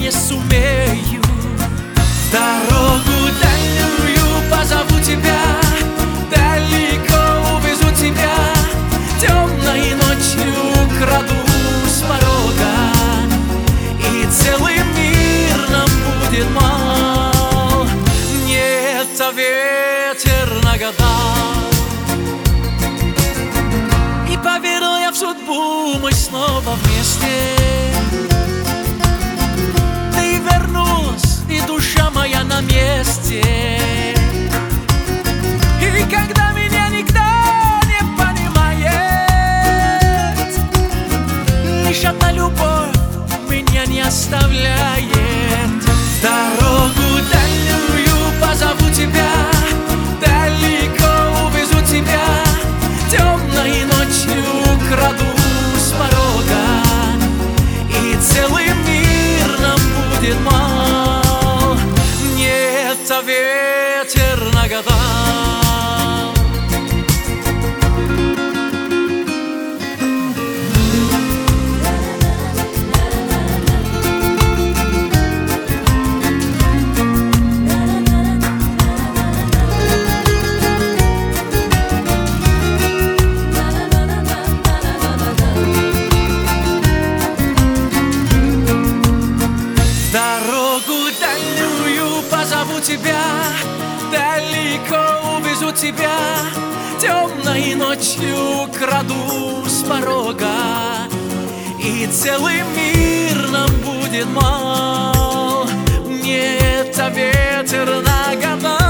не сумею. В дорогу дальнюю позову тебя, далеко увезу тебя, темной ночью украду с порога, и целый мир нам будет мал. Мне это ветер нагадал, и поверил я в судьбу, мы снова вместе. Ты вернулась, и душа моя на месте. И когда меня никто не понимает, лишь одна любовь меня не оставляет. В дорогу дальнюю позову тебя, далеко увезу тебя, темной ночью украду с порога, и целый мир нам будет мал. Мне это ветер нагадал. Дорогу дальнюю позову тебя, далеко увезу тебя, темной ночью украду с порога, и целый мир нам будет мал. Мне это ветер нагадал.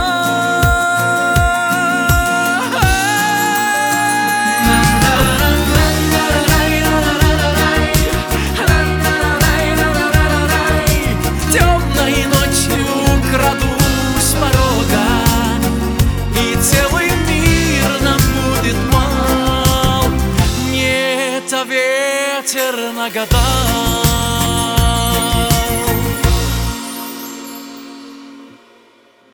Ветер нагадал.